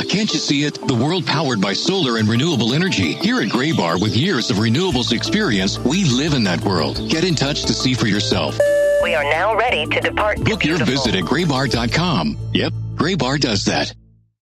can't you see it? The world powered by solar and renewable energy. Here at Graybar, with years of renewables experience, we live in that world. Get in touch to see for yourself. We are now ready to depart. Book your visit at graybar.com. Yep, Graybar does that.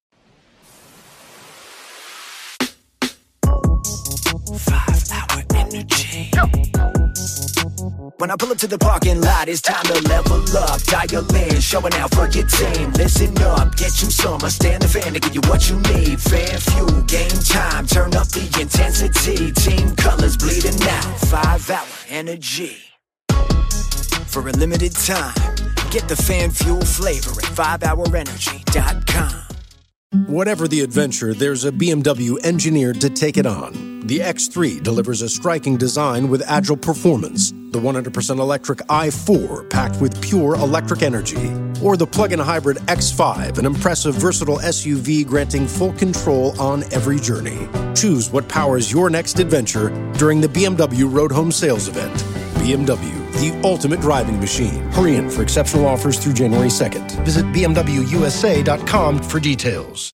Energy. When I pull up to the parking lot, it's time to level up. Dial in, showing out for your team. Listen up, get you some. I stand the fan to give you what you need. Fan fuel, game time, turn up the intensity. Team colors bleeding out. 5 Hour Energy. For a limited time, get the fan fuel flavor at 5hourenergy.com. Whatever the adventure, there's a BMW engineered to take it on. The X3 delivers a striking design with agile performance. The 100% electric i4 packed with pure electric energy. Or the plug-in hybrid X5, an impressive versatile SUV granting full control on every journey. Choose what powers your next adventure during the BMW Road Home Sales Event. BMW, the ultimate driving machine. Hurry in for exceptional offers through January 2nd. Visit bmwusa.com for details.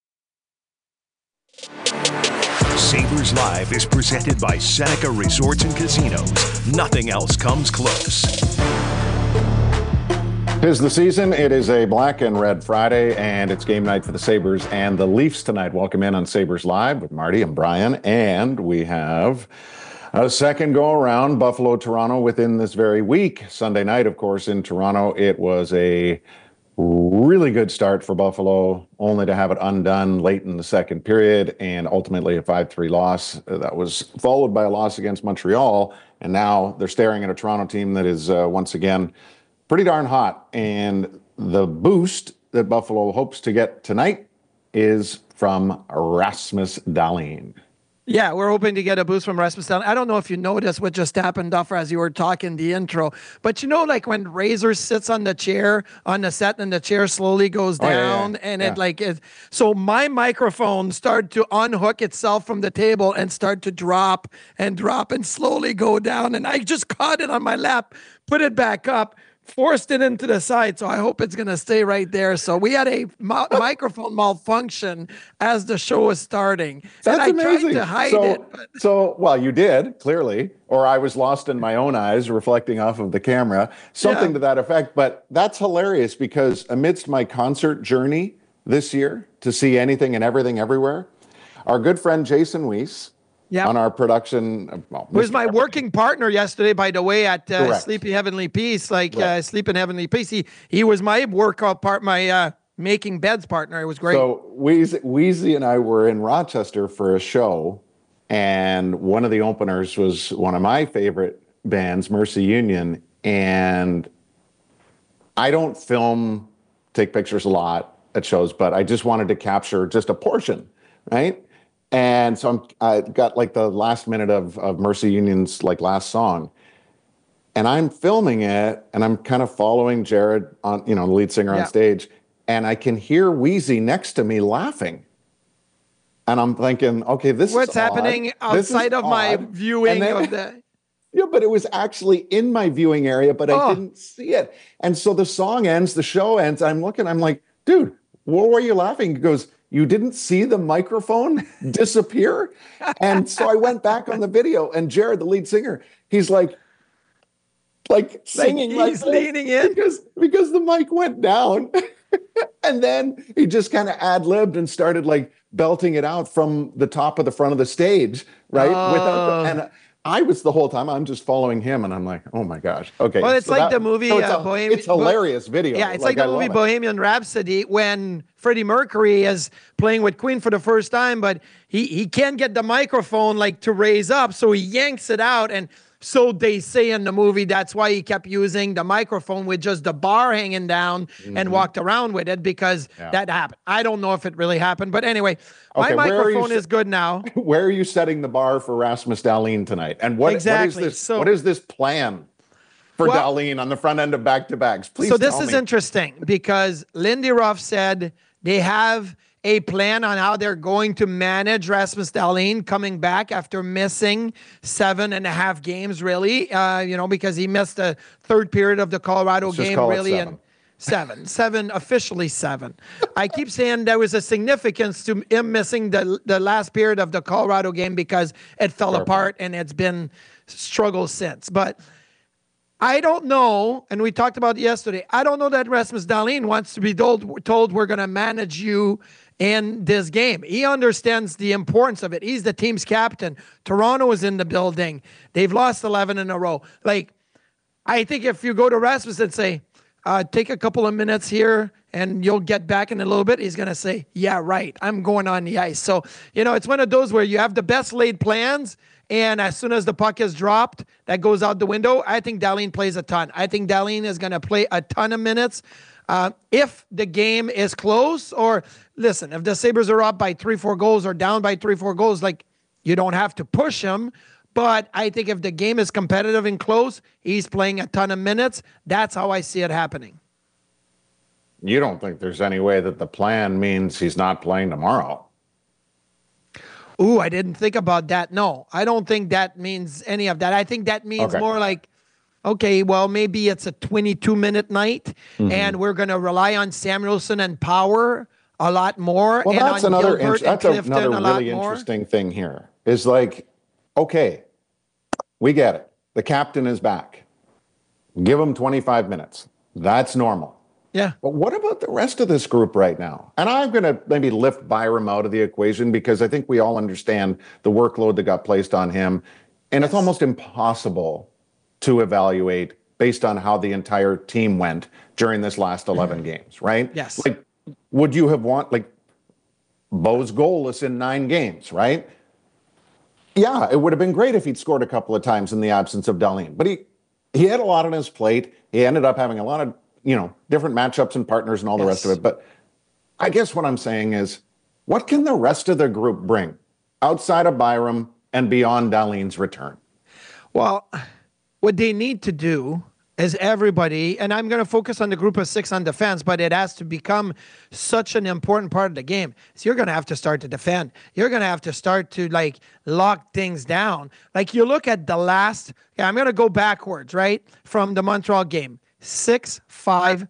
Sabres Live is presented by Seneca Resorts and Casinos. Nothing else comes close. 'Tis the season. It is a black and red Friday, and it's game night for the Sabres and the Leafs tonight. Welcome in on Sabres Live with Marty and Brian, and we have a second go-around, Buffalo-Toronto, within this very week. Sunday night, of course, in Toronto, it was a really good start for Buffalo, only to have it undone late in the second period, and ultimately a 5-3 loss. That was followed by a loss against Montreal, and now they're staring at a Toronto team that is, once again, pretty darn hot. And the boost that Buffalo hopes to get tonight is from Rasmus Dahlin. Yeah, we're hoping to get a boost from Rasmus Dahlin. I don't know if you noticed what just happened, Duffer, as you were talking the intro, but you know, like when Razor sits on the chair on the set and the chair slowly goes down so my microphone started to unhook itself from the table and start to drop and slowly go down. And I just caught it on my lap, put it back up, forced it into the side, so I hope it's going to stay right there. So we had a microphone malfunction as the show was starting. That's and I amazing. tried to hide it. Well, you did, clearly, or I was lost in my own eyes reflecting off of the camera, something to that effect. But that's hilarious because amidst my concert journey this year to see anything and everything everywhere, our good friend Jason Weiss, on our production. Was my working partner yesterday, by the way, at Sleepy Heavenly Peace, Sleep in Heavenly Peace. He was my workout part, my making beds partner. It was great. So Wheezy and I were in Rochester for a show, and one of the openers was one of my favorite bands, Mercy Union. And I don't take pictures a lot at shows, but I just wanted to capture just a portion, right? And so I got like the last minute of Mercy Union's like last song, and I'm filming it, and I'm kind of following Jared on, the lead singer on stage, and I can hear Wheezy next to me laughing, and I'm thinking, okay, what's happening outside of my viewing of the. Yeah, but it was actually in my viewing area, but I didn't see it, and so the song ends, the show ends, I'm looking, I'm like, dude, what were you laughing? He goes, you didn't see the microphone disappear? And so I went back on the video, and Jared, the lead singer, he's like singing, he's leaning in because the mic went down. And then he just kind of ad-libbed and started like belting it out from the top of the front of the stage, right? And I was the whole time, I'm just following him, and I'm like, oh my gosh. Okay. Well, it's the movie Bohemian. It's hilarious video. Yeah, it's like the movie Bohemian Rhapsody when Freddie Mercury is playing with Queen for the first time, but he can't get the microphone to raise up, so he yanks it out, and so they say in the movie that's why he kept using the microphone with just the bar hanging down and walked around with it because that happened. I don't know if it really happened, but anyway, my microphone is good now. Where are you setting the bar for Rasmus Dahlin tonight? And what is this? What is this plan for Dahlin on the front end of back-to-backs? Please. So this is interesting because Lindy Ruff said they have a plan on how they're going to manage Rasmus Dahlin coming back after missing 7.5 games, really, because he missed the third period of the Colorado game, really. Seven, officially 7. I keep saying there was a significance to him missing the last period of the Colorado game because it fell apart and it's been struggle since. But I don't know, and we talked about it yesterday, I don't know that Rasmus Dahlin wants to be told we're going to manage you in this game. He understands the importance of it. He's the team's captain. Toronto is in the building. They've lost 11 in a row. Like, I think if you go to Rasmus and say, take a couple of minutes here and you'll get back in a little bit, he's going to say, yeah, right, I'm going on the ice. So, it's one of those where you have the best laid plans, and as soon as the puck is dropped, that goes out the window. I think Dahlin plays a ton. I think Dahlin is going to play a ton of minutes. If the game is close, or listen, if the Sabres are up by 3-4 goals or down by 3-4 goals, like, you don't have to push him. But I think if the game is competitive and close, he's playing a ton of minutes. That's how I see it happening. You don't think there's any way that the plan means he's not playing tomorrow? Ooh, I didn't think about that. No, I don't think that means any of that. I think that means more like, okay, well, maybe it's a 22-minute night, and we're going to rely on Samuelsson and Power a lot more. Well, and that's on another Clifton really interesting thing here. Is like, okay, we get it. The captain is back. Give him 25 minutes. That's normal. Yeah. But what about the rest of this group right now? And I'm going to maybe lift Byram out of the equation because I think we all understand the workload that got placed on him. And it's almost impossible to evaluate based on how the entire team went during this last 11 games, right? Yes. Like, would you have Bo's goalless in 9 games, right? Yeah, it would have been great if he'd scored a couple of times in the absence of Dahlin. But he had a lot on his plate. He ended up having a lot of, different matchups and partners and all the rest of it. But I guess what I'm saying is, what can the rest of the group bring outside of Byram and beyond Dahlin's return? Well, what they need to do is everybody, and I'm going to focus on the group of 6 on defense, but it has to become such an important part of the game. So you're going to have to start to defend. You're going to have to start to lock things down. Like, you look at the last, I'm going to go backwards, right? From the Montreal game, 6-5-4-3,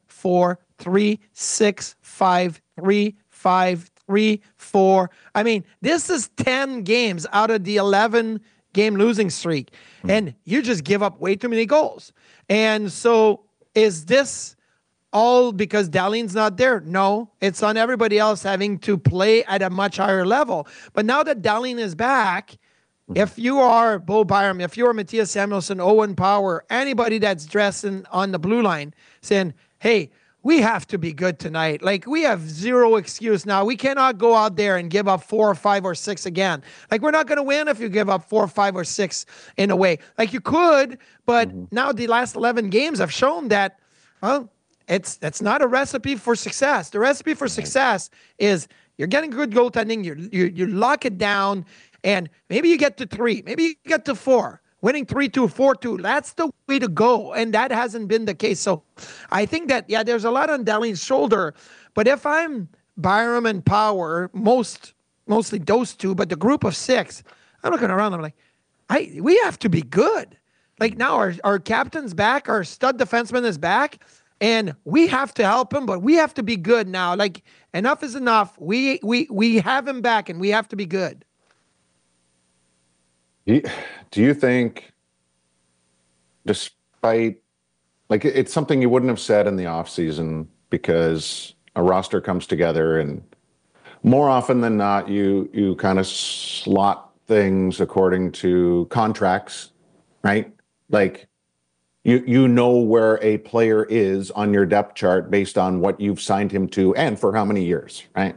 6-5-3-5-3-4. I mean, this is 10 games out of the 11 game losing streak, and you just give up way too many goals. And so is this all because Dahlin's not there? No, it's on everybody else having to play at a much higher level. But now that Dahlin is back, if you are Bo Byram, if you are Matthias Samuelsson, Owen Power, anybody that's dressing on the blue line saying, hey, we have to be good tonight. Like, we have zero excuse now. We cannot go out there and give up 4 or 5 or 6 again. Like, we're not going to win if you give up 4 or 5 or 6 in a way. Like, you could, but now the last 11 games have shown that, well, it's not a recipe for success. The recipe for success is you're getting good goaltending, you lock it down, and maybe you get to 3, maybe you get to 4. Winning 3-2, 4-2, that's the way to go. And that hasn't been the case. So I think that, there's a lot on Dahlin's shoulder. But if I'm Byram and Power, mostly those two, but the group of 6, I'm looking around, I'm like, we have to be good. Like, now our captain's back, our stud defenseman is back, and we have to help him, but we have to be good now. Like, enough is enough. We have him back, and we have to be good. Do you think, despite, it's something you wouldn't have said in the offseason because a roster comes together and more often than not, you kind of slot things according to contracts, right? Like, you know where a player is on your depth chart based on what you've signed him to and for how many years, right?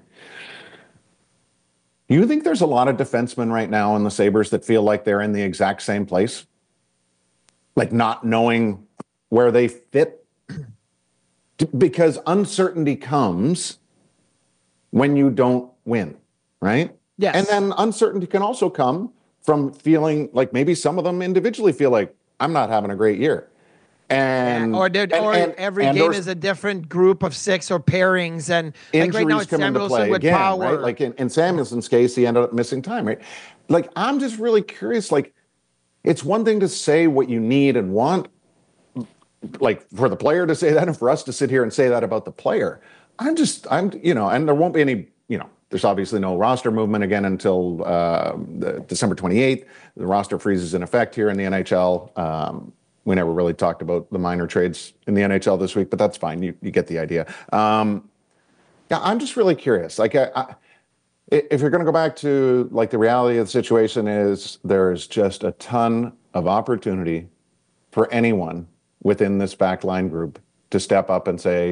You think there's a lot of defensemen right now in the Sabres that feel like they're in the exact same place? Like, not knowing where they fit? Because uncertainty comes when you don't win, right? Yes. And then uncertainty can also come from feeling like maybe some of them individually feel like, I'm not having a great year. And every game is a different group of 6 or pairings, and injuries right now it's come into play with again, Power. right? Like in Samuelson's case, he ended up missing time, right? Like, I'm just really curious. Like, it's one thing to say what you need and want, like for the player to say that and for us to sit here and say that about the player, I'm, and there won't be any, there's obviously no roster movement again until December 28th. The roster freezes in effect here in the NHL. We never really talked about the minor trades in the NHL this week, but that's fine. You get the idea. Yeah, I'm just really curious. Like, if you're going to go back to like the reality of the situation is there's just a ton of opportunity for anyone within this backline group to step up and say,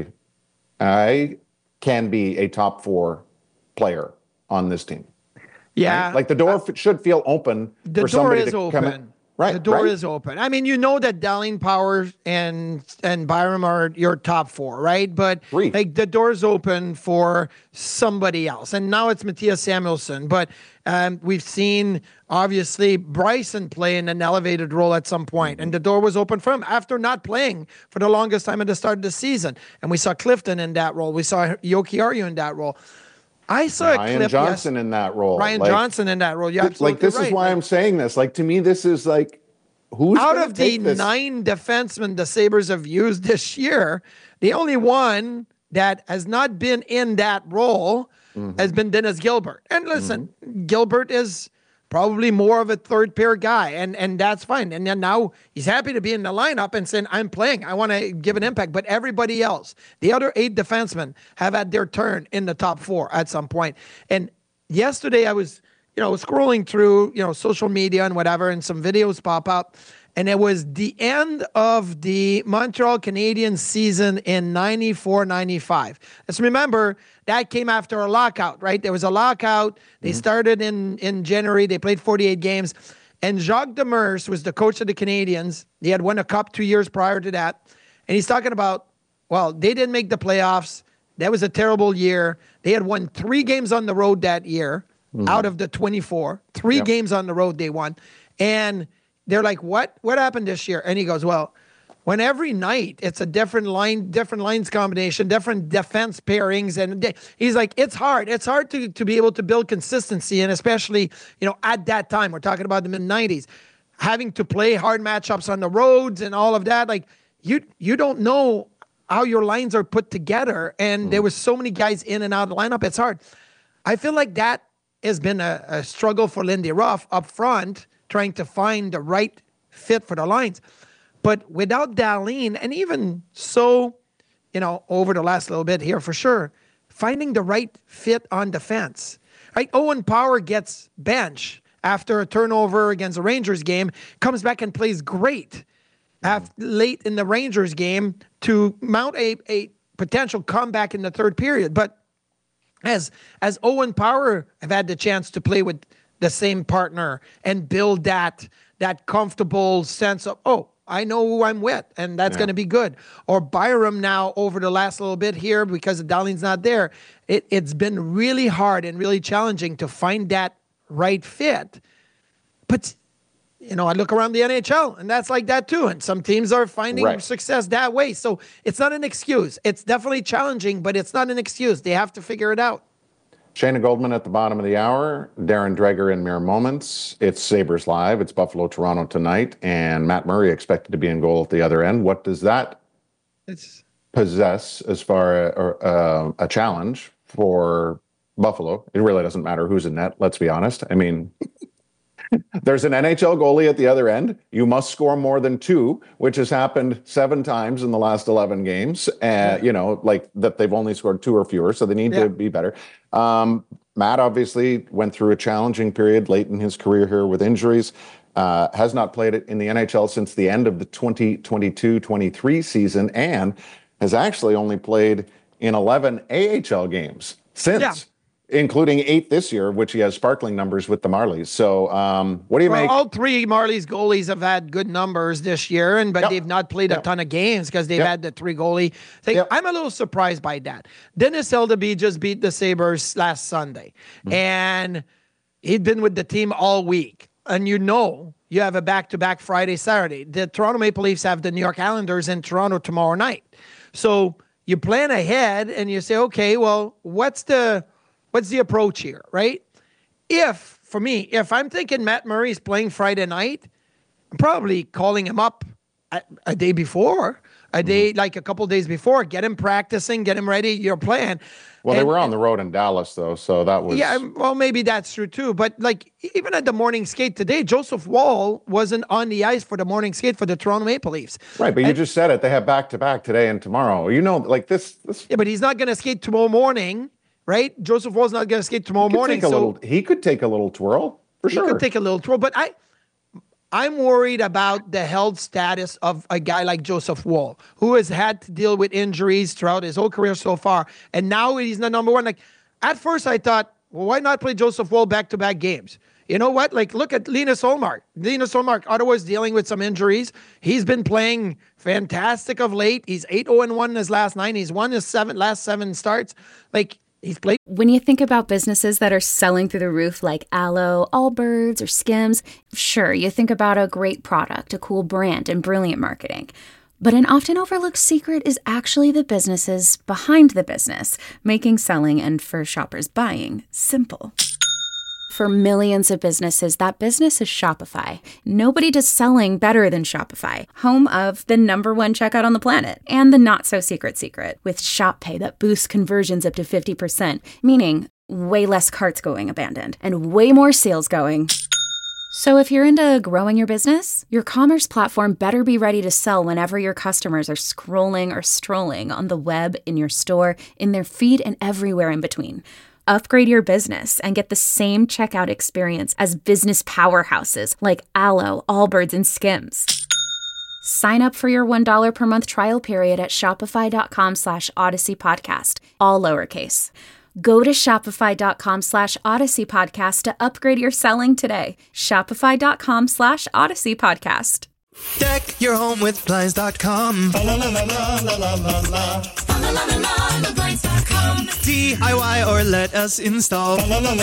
I can be a top 4 player on this team. Yeah. Right? Like the door should feel open for somebody to come in. Right. The door is open. I mean, that Darlene Power and Byram are your top 4, right? But like the door's open for somebody else. And now it's Matthias Samuelsson. But we've seen, obviously, Bryson play in an elevated role at some point. And the door was open for him after not playing for the longest time at the start of the season. And we saw Clifton in that role. We saw Jokiharju in that role. I saw Ryan Johnson in that role. Ryan Johnson in that role. Yeah, absolutely. This is why I'm saying this. Like, to me, this is like, who's out of the 9 defensemen the Sabres have used this year, the only one that has not been in that role has been Dennis Gilbert. And listen, Gilbert is probably more of a third pair guy, and that's fine. And then now he's happy to be in the lineup and saying, I'm playing. I want to give an impact. But everybody else, the other 8 defensemen, have had their turn in the top 4 at some point. And yesterday I was, scrolling through, social media and whatever, and some videos pop up. And it was the end of the Montreal Canadiens season in 94-95. Let's remember, that came after a lockout, right? There was a lockout. They started in January. They played 48 games. And Jacques Demers was the coach of the Canadiens. He had won a cup 2 years prior to that. And he's talking about, well, they didn't make the playoffs. That was a terrible year. They had won 3 games on the road that year out of the 24. 3 games on the road they won. And they're like, what happened this year? And he goes, well, when every night it's a different lines combination, different defense pairings. And he's like, it's hard. It's hard to be able to build consistency. And especially, at that time, we're talking about the mid-90s, having to play hard matchups on the roads and all of that. Like, you don't know how your lines are put together. And there was so many guys in and out of the lineup. It's hard. I feel like that has been a struggle for Lindy Ruff up front, trying to find the right fit for the lines. But without Darlene, and even so, over the last little bit here for sure, finding the right fit on defense. Right? Owen Power gets benched after a turnover against the Rangers game, comes back and plays great late in the Rangers game to mount a potential comeback in the third period. But as Owen Power have had the chance to play with the same partner and build that comfortable sense of, oh, I know who I'm with, and that's going to be good. Or Byram now over the last little bit here because Darlene's not there. It's been really hard and really challenging to find that right fit. But, I look around the NHL, and that's like that too. And some teams are finding success that way. So it's not an excuse. It's definitely challenging, but it's not an excuse. They have to figure it out. Shayna Goldman at the bottom of the hour, Darren Dreger in Mere Moments. It's Sabres Live. It's Buffalo-Toronto tonight, and Matt Murray expected to be in goal at the other end. What does that possess as far as a challenge for Buffalo? It really doesn't matter who's in net, let's be honest. I mean, there's an NHL goalie at the other end. You must score more than 2, which has happened 7 times in the last 11 games. Like that they've only scored 2 or fewer, so they need to be better. Matt obviously went through a challenging period late in his career here with injuries. Has not played it in the NHL since the end of the 2022-23 season, and has actually only played in 11 AHL games since. Including 8 this year, which he has sparkling numbers with the Marlies. So what do you make? All 3 Marlies goalies have had good numbers this year, but they've not played a ton of games because they've had the 3 goalie thing. I'm a little surprised by that. Dennis Eldeby just beat the Sabres last Sunday, and he'd been with the team all week. And you have a back-to-back Friday, Saturday. The Toronto Maple Leafs have the New York Islanders in Toronto tomorrow night. So you plan ahead and you say, okay, well, what's the approach here, right? If I'm thinking Matt Murray's playing Friday night, I'm probably calling him up a day before. a day, like a couple days before. Get him practicing, get him ready. You're playing. Well, they were on the road in Dallas, though, so that was... Yeah, well, maybe that's true, too. But, like, even at the morning skate today, Joseph Woll wasn't on the ice for the morning skate for the Toronto Maple Leafs. Right, but you just said it. They have back-to-back today and tomorrow. You know, like this... Yeah, but he's not going to skate tomorrow morning, right? Joseph Woll's not going to skate tomorrow morning. He could take a little twirl, for sure. He could take a little twirl, but I'm worried about the health status of a guy like Joseph Woll, who has had to deal with injuries throughout his whole career so far, and now he's the number one. Like, at first I thought, well, why not play Joseph Woll back-to-back games? You know what? Like, look at Linus Ullmark. Linus Ullmark, Ottawa's dealing with some injuries. He's been playing fantastic of late. He's 8-0-1 in his last 9. He's won his last 7 starts. Like, he's played. When you think about businesses that are selling through the roof like Aloe, Allbirds, or Skims, sure, you think about a great product, a cool brand, and brilliant marketing. But an often overlooked secret is actually the businesses behind the business, making selling and, for shoppers, buying simple. For millions of businesses, that business is Shopify. Nobody does selling better than Shopify, home of the #1 checkout on the planet, and the not-so-secret secret, with Shop Pay that boosts conversions up to 50%, meaning way less carts going abandoned, and way more sales going. So if you're into growing your business, your commerce platform better be ready to sell whenever your customers are scrolling or strolling on the web, in your store, in their feed, and everywhere in between. Upgrade your business and get the same checkout experience as business powerhouses like Aloe, Allbirds, and Skims. Sign up for your $1 per month trial period at shopify.com/Odyssey Podcast, all lowercase. Go to shopify.com/Odyssey Podcast to upgrade your selling today. Shopify.com/Odyssey Podcast. Deck your home with Blinds.com. DIY or let us install.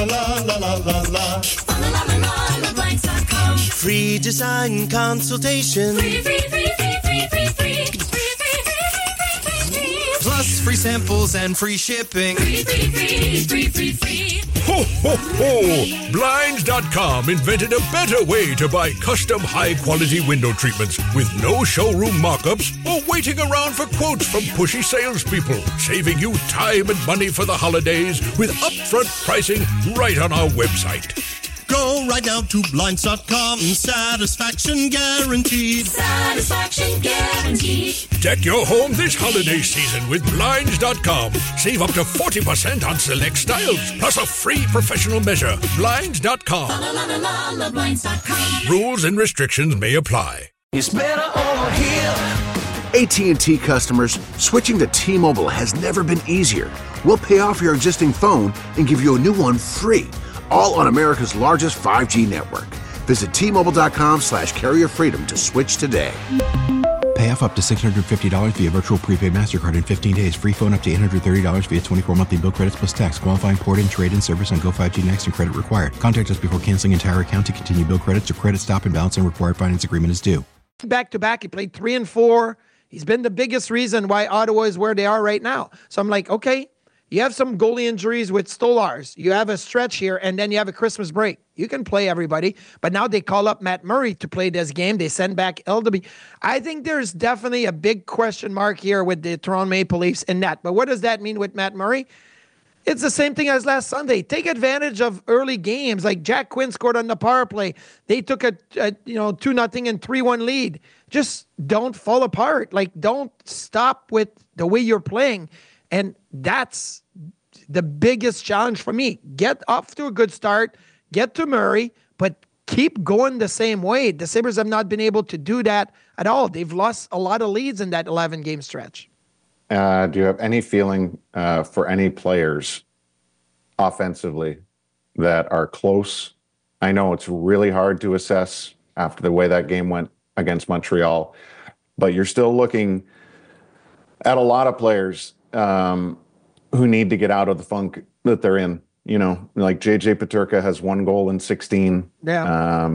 Free design consultation. Plus free samples and free shipping. Ho, ho, ho! Blinds.com invented a better way to buy custom high-quality window treatments with no showroom mock-ups or waiting around for quotes from pushy salespeople, saving you time and money for the holidays with upfront pricing right on our website. Go right now to Blinds.com. Satisfaction guaranteed. Satisfaction guaranteed. Deck your home this holiday season with Blinds.com. Save up to 40% on select styles, plus a free professional measure. Blinds.com. Blinds.com. Rules and restrictions may apply. It's better over here. AT&T customers, switching to T-Mobile has never been easier. We'll pay off your existing phone and give you a new one free. All on America's largest 5G network. Visit T-Mobile.com/carrier freedom to switch today. Pay off up to $650 via virtual prepaid MasterCard in 15 days. Free phone up to $830 via 24 monthly bill credits plus tax. Qualifying port and trade-in service on Go 5G Next and credit required. Contact us before canceling entire account to continue bill credits or credit stop and balance and required finance agreement is due. Back-to-back, he played 3 and 4. He's been the biggest reason why Ottawa is where they are right now. So I'm like, okay, you have some goalie injuries with Stolarz. You have a stretch here, and then you have a Christmas break. You can play everybody. But now they call up Matt Murray to play this game. They send back Eldeby. I think there's definitely a big question mark here with the Toronto Maple Leafs in that. But what does that mean with Matt Murray? It's the same thing as last Sunday. Take advantage of early games. Like Jack Quinn scored on the power play. They took a 2-0 and 3-1 lead. Just don't fall apart. Like, don't stop with the way you're playing. And that's the biggest challenge for me. Get off to a good start, get to Murray, but keep going the same way. The Sabres have not been able to do that at all. They've lost a lot of leads in that 11-game stretch. Do you have any feeling for any players offensively that are close? I know it's really hard to assess after the way that game went against Montreal, but you're still looking at a lot of players who need to get out of the funk that they're in. You know, like JJ Peterka has 1 goal in 16. Yeah.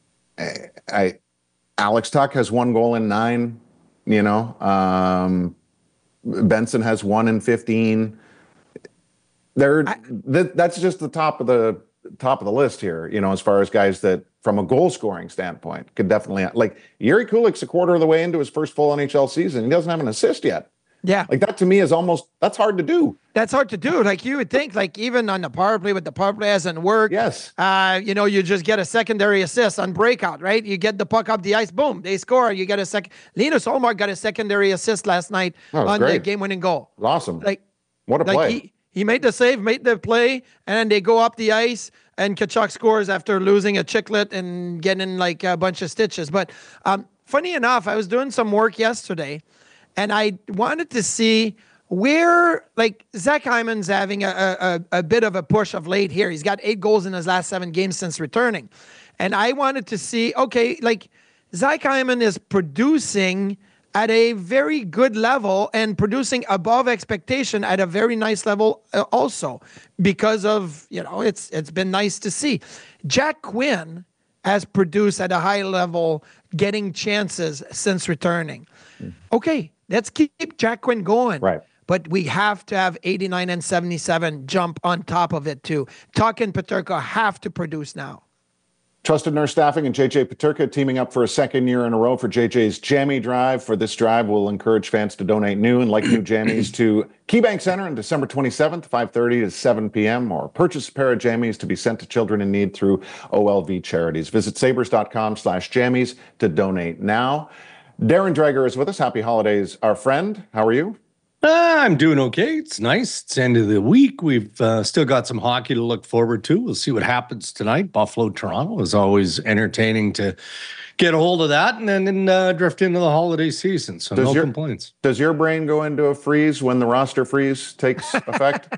Alex Tuch has 1 goal in 9. You know, Benson has 1 in 15. That's just the top of top of the list here, as far as guys that, from a goal scoring standpoint, could definitely, like, Yuri Kulik's a quarter of the way into his first full NHL season. He doesn't have an assist yet. Yeah. Like, that to me is that's hard to do. That's hard to do. Like, you would think, like, even on the power play, with the power play hasn't worked. Yes. You just get a secondary assist on breakout, right? You get the puck up the ice, boom, they score. You get a second. Linus Ullmark got a secondary assist last night on the game-winning goal. Awesome. Like, what a play. He made the save, made the play, and then they go up the ice, and Tkachuk scores after losing a chiclet and getting like a bunch of stitches. But funny enough, I was doing some work yesterday, and I wanted to see where, like, Zach Hyman's having a bit of a push of late here. He's got 8 goals in his last 7 games since returning. And I wanted to see, okay, like, Zach Hyman is producing at a very good level and producing above expectation at a very nice level also, because of, it's been nice to see. Jack Quinn has produced at a high level, getting chances since returning. Okay, let's keep Jack Quinn going. Right. But we have to have 89 and 77 jump on top of it too. Tuch and Peterka have to produce now. Trusted Nurse Staffing and JJ Peterka teaming up for a second year in a row for JJ's Jammy Drive. For this drive, we'll encourage fans to donate new and like new jammies to KeyBank Center on December 27th, 5:30 to 7 p.m. or purchase a pair of jammies to be sent to children in need through OLV Charities. Visit sabres.com/jammies to donate now. Darren Dreger is with us. Happy holidays, our friend. How are you? I'm doing okay. It's nice. It's the end of the week. We've still got some hockey to look forward to. We'll see what happens tonight. Buffalo-Toronto is always entertaining to get a hold of that and then drift into the holiday season. So no complaints. Does your brain go into a freeze when the roster freeze takes effect?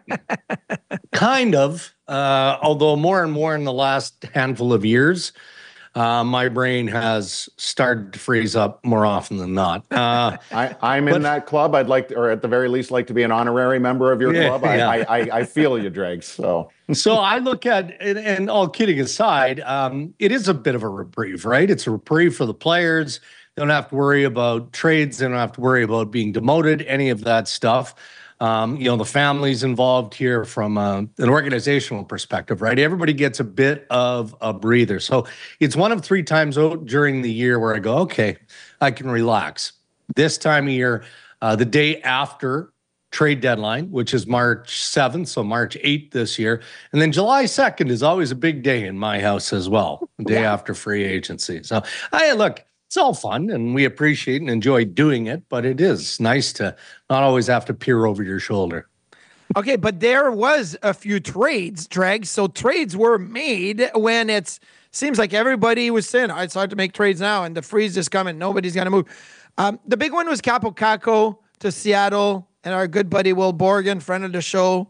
Kind of. Although more and more in the last handful of years, my brain has started to freeze up more often than not. I'm in that club. I'd like to, or at the very least, like to be an honorary member of your club. I feel you, Dregs. So I look at, and all kidding aside, it is a bit of a reprieve, right? It's a reprieve for the players. They don't have to worry about trades. They don't have to worry about being demoted, any of that stuff. The families involved here from an organizational perspective, right? Everybody gets a bit of a breather. So it's one of 3 times during the year where I go, okay, I can relax. This time of year, the day after trade deadline, which is March 7th, so March 8th this year. And then July 2nd is always a big day in my house as well, the day after free agency. So, look, it's all fun, and we appreciate and enjoy doing it, but it is nice to not always have to peer over your shoulder. Okay, but there was a few trades, Dreg. So trades were made when it seems like everybody was saying, it's hard to make trades now, and the freeze is coming. Nobody's going to move. The big one was Kaapo Kakko to Seattle, and our good buddy Will Borgen, friend of the show,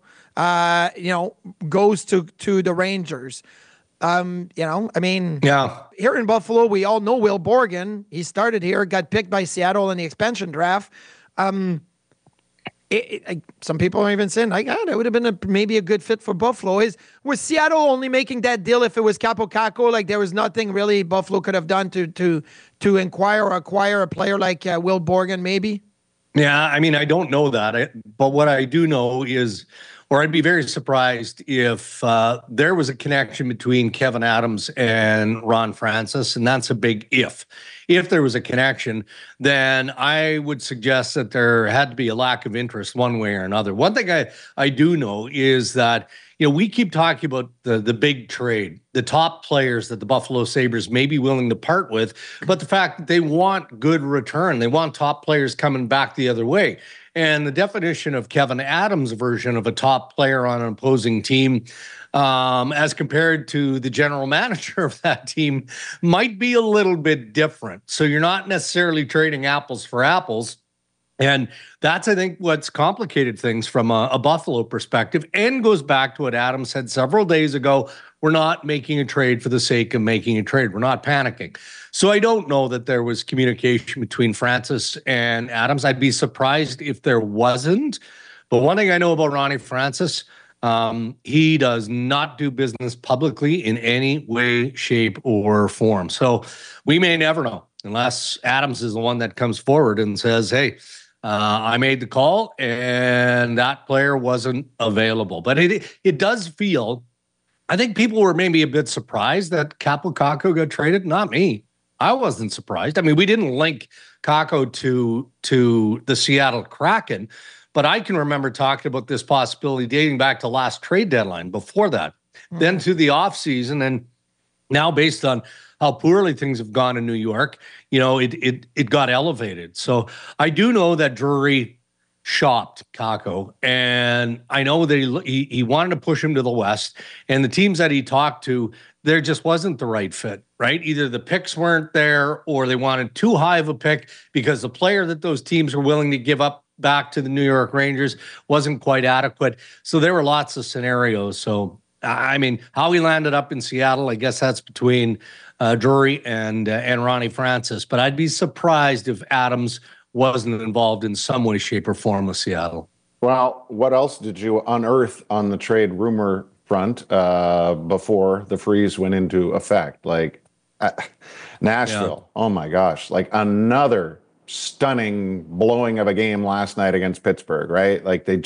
goes to the Rangers. Here in Buffalo, we all know Will Borgen. He started here, got picked by Seattle in the expansion draft. Some people are even saying, that would have been maybe a good fit for Buffalo. Was Seattle only making that deal if it was Kaapo Kakko? Like, there was nothing really Buffalo could have done to inquire or acquire a player like Will Borgen, maybe? Yeah, I don't know that. But what I do know is, or I'd be very surprised if there was a connection between Kevyn Adams and Ron Francis, and that's a big if. If there was a connection, then I would suggest that there had to be a lack of interest one way or another. One thing I do know is that, we keep talking about the big trade, the top players that the Buffalo Sabres may be willing to part with, but the fact that they want good return, they want top players coming back the other way. And the definition of Kevyn Adams' version of a top player on an opposing team, as compared to the general manager of that team, might be a little bit different. So you're not necessarily trading apples for apples. And that's, I think, what's complicated things from a Buffalo perspective, and goes back to what Adam said several days ago. We're not making a trade for the sake of making a trade. We're not panicking. So I don't know that there was communication between Francis and Adams. I'd be surprised if there wasn't. But one thing I know about Ronnie Francis, he does not do business publicly in any way, shape, or form. So we may never know unless Adams is the one that comes forward and says, hey, I made the call and that player wasn't available. But it does feel I think people were maybe a bit surprised that Kaapo Kakko got traded. Not me. I wasn't surprised. I mean, we didn't link Kakko to the Seattle Kraken, but I can remember talking about this possibility dating back to last trade deadline, before that, then to the offseason, and now based on how poorly things have gone in New York, it got elevated. So I do know that Drury shopped Kakko, and I know that he wanted to push him to the West, and the teams that he talked to, there just wasn't the right fit, right? Either the picks weren't there, or they wanted too high of a pick because the player that those teams were willing to give up back to the New York Rangers wasn't quite adequate. So there were lots of scenarios. So, I mean, how he landed up in Seattle, I guess that's between Drury and Ronnie Francis. But I'd be surprised if Adams wasn't involved in some way, shape, or form with Seattle. Well, what else did you unearth on the trade rumor front before the freeze went into effect? Like Nashville, oh my gosh, like another stunning blowing of a game last night against Pittsburgh, right? Like they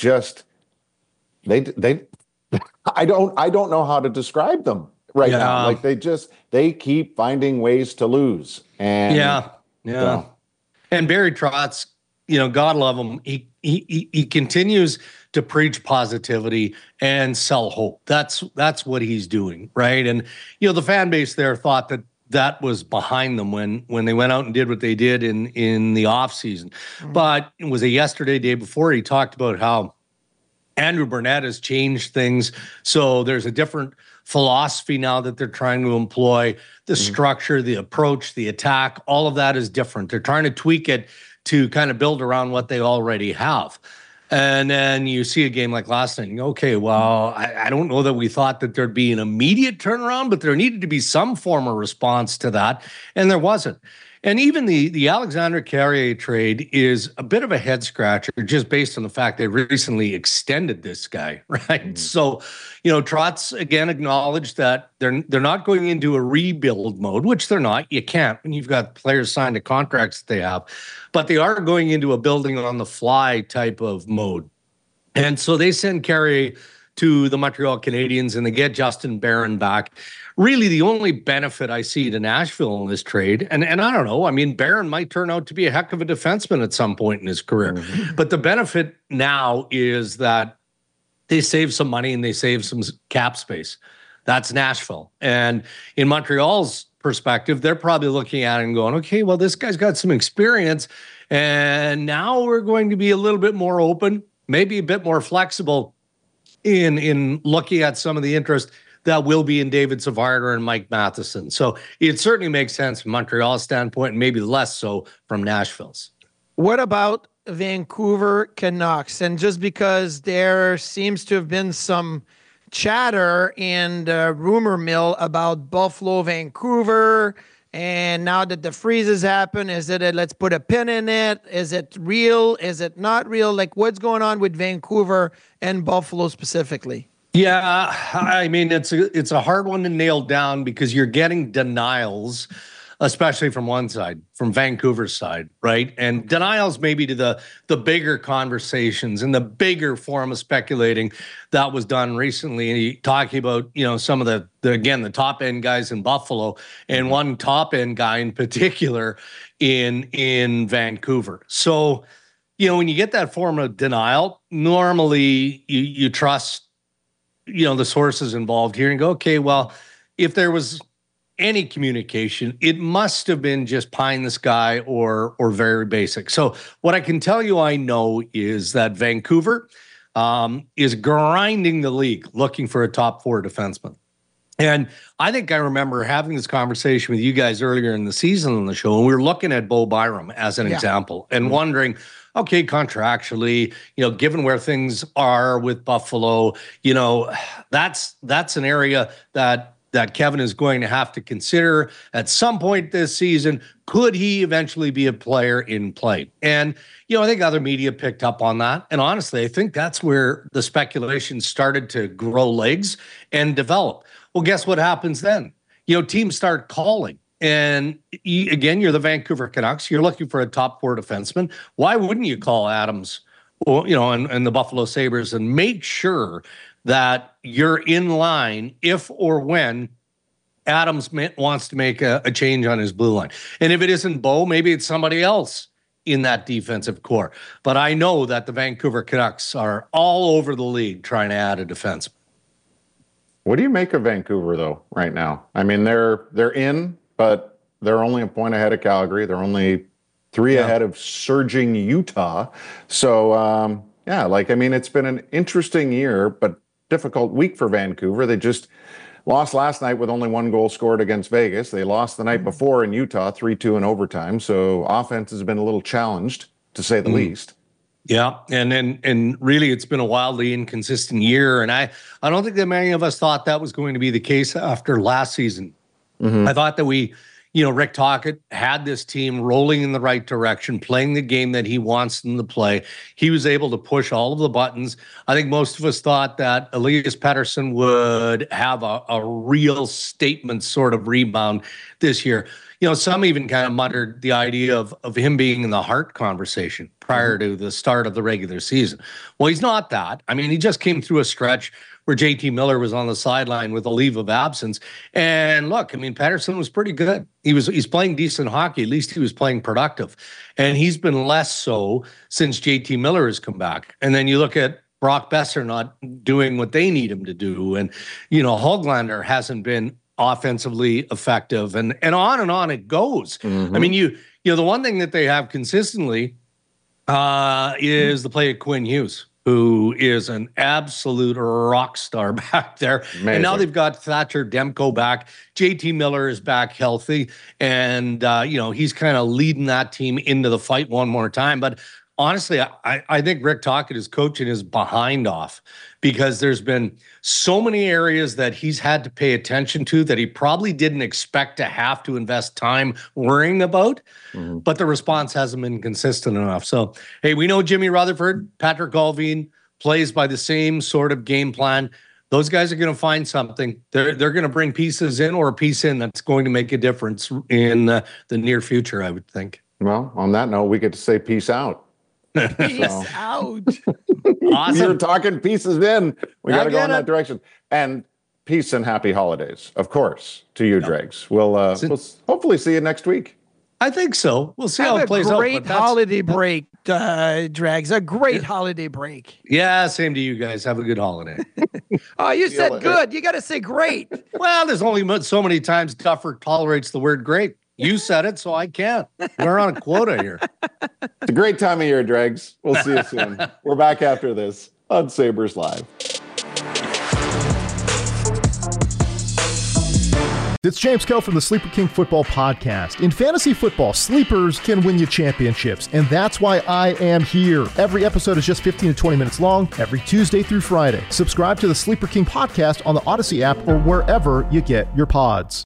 I don't know how to describe them right now. Like they keep finding ways to lose. And so. And Barry Trotz, God love him. He continues to preach positivity and sell hope. That's what he's doing, right? And the fan base there thought that was behind them when they went out and did what they did in the off season. But it was day before, he talked about how Andrew Burnett has changed things. So there's a different philosophy now that they're trying to employ. The structure, the approach, the attack, all of that is different. They're trying to tweak it to kind of build around what they already have. And then you see a game like last night, and you go, okay, well, I don't know that we thought that there'd be an immediate turnaround, but there needed to be some form of response to that, and there wasn't. And even the Alexandre Carrier trade is a bit of a head scratcher, just based on the fact they recently extended this guy, right? So, Trotz again acknowledged that they're not going into a rebuild mode, which they're not. You can't when you've got players signed to contracts that they have, but they are going into a building on the fly type of mode. And so they send Carrier to the Montreal Canadiens, and they get Justin Barron back. Really, the only benefit I see to Nashville in this trade, and I don't know, I mean, Barron might turn out to be a heck of a defenseman at some point in his career. But the benefit now is that they save some money and they save some cap space. That's Nashville. And in Montreal's perspective, they're probably looking at it and going, okay, well, this guy's got some experience, and now we're going to be a little bit more open, maybe a bit more flexible in looking at some of the interest that will be in David Savard and Mike Matheson. So it certainly makes sense from Montreal's standpoint, and maybe less so from Nashville's. What about Vancouver Canucks? And just because there seems to have been some chatter in the rumor mill about Buffalo, Vancouver, and now that the freeze has happened, is it let's put a pin in it? Is it real? Is it not real? Like, what's going on with Vancouver and Buffalo specifically? Yeah, I mean, it's a hard one to nail down because you're getting denials, especially from one side, from Vancouver's side, right? And denials maybe to the bigger conversations and the bigger form of speculating that was done recently, talking about, some of the top end guys in Buffalo and one top end guy in particular in Vancouver. So, when you get that form of denial, normally you trust the sources involved here and go, okay, well, if there was any communication, it must have been just pie in the sky or very basic. So what I can tell you I know is that Vancouver is grinding the league looking for a top four defenseman. And I think I remember having this conversation with you guys earlier in the season on the show, and we were looking at Bo Byram as an example and wondering, okay, contractually, given where things are with Buffalo, that's an area that Kevin is going to have to consider at some point this season. Could he eventually be a player in play? And, I think other media picked up on that. And honestly, I think that's where the speculation started to grow legs and develop. Well, guess what happens then? Teams start calling. And again, you're the Vancouver Canucks. You're looking for a top four defenseman. Why wouldn't you call Adams, and the Buffalo Sabres and make sure that you're in line if or when Adams wants to make a change on his blue line. And if it isn't Bo, maybe it's somebody else in that defensive core. But I know that the Vancouver Canucks are all over the league trying to add a defenseman. What do you make of Vancouver, though, right now? I mean, they're in, but they're only a point ahead of Calgary. They're only 3 ahead of surging Utah. So, it's been an interesting year, but difficult week for Vancouver. They just lost last night with only 1 goal scored against Vegas. They lost the night before in Utah, 3-2 in overtime. So offense has been a little challenged, to say the least. Yeah, and really it's been a wildly inconsistent year. And I don't think that many of us thought that was going to be the case after last season. I thought that Rick Tocchet had this team rolling in the right direction, playing the game that he wants them to play. He was able to push all of the buttons. I think most of us thought that Elias Pettersson would have a real statement sort of rebound this year. Some even kind of muttered the idea of him being in the Hart conversation prior to the start of the regular season. Well, he's not that. I mean, he just came through a stretch where JT Miller was on the sideline with a leave of absence. And look, I mean, Pettersson was pretty good. He's playing decent hockey. At least he was playing productive. And he's been less so since JT Miller has come back. And then you look at Brock Besser not doing what they need him to do. And, Höglander hasn't been offensively effective, and on it goes. I mean, the one thing that they have consistently is the play of Quinn Hughes, who is an absolute rock star back there. Amazing. And now they've got Thatcher Demko back. JT Miller is back healthy, and he's kind of leading that team into the fight one more time. But honestly, I think Rick Tocchet is coaching his behind off, because there's been so many areas that he's had to pay attention to that he probably didn't expect to have to invest time worrying about, but the response hasn't been consistent enough. So, hey, we know Jimmy Rutherford, Patrick Allvin plays by the same sort of game plan. Those guys are going to find something. They're going to bring pieces in or a piece in that's going to make a difference in the near future, I would think. Well, on that note, we get to say peace out. Peace out. Awesome. You're talking pieces in. We got to go in that direction. And peace and happy holidays, of course, to you, Dregs. We'll hopefully see you next week. I think so. We'll see how it plays out. Great holiday break, Dregs. A great holiday break. Yeah, same to you guys. Have a good holiday. Oh, you said good. You got to say great. Well, there's only so many times Duffer tolerates the word great. You said it, so I can't. We're on a quota here. It's a great time of year, Dregs. We'll see you soon. We're back after this on Sabres Live. It's James Kell from the Sleeper King Football Podcast. In fantasy football, sleepers can win you championships, and that's why I am here. Every episode is just 15 to 20 minutes long, every Tuesday through Friday. Subscribe to the Sleeper King Podcast on the Odyssey app or wherever you get your pods.